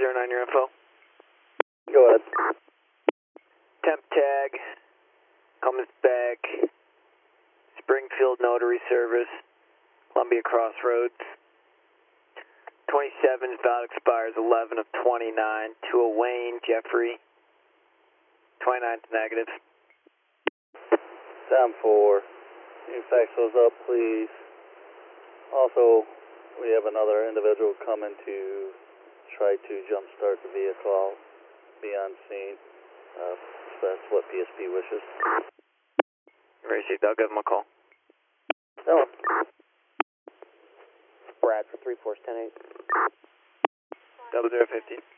309 your info. Go ahead. Temp tag, Cummins back, Springfield Notary Service, Columbia Crossroads. 27 valid expires 11 of 29 to a Wayne Jeffrey. 29's negative. 10-4. Can you fax those up, please? Also, we have another individual coming to try to jumpstart the vehicle. I'll be on scene. That's what PSP wishes. Received. I'll give him a call. No. Brad for 3-4-10-8. 0050.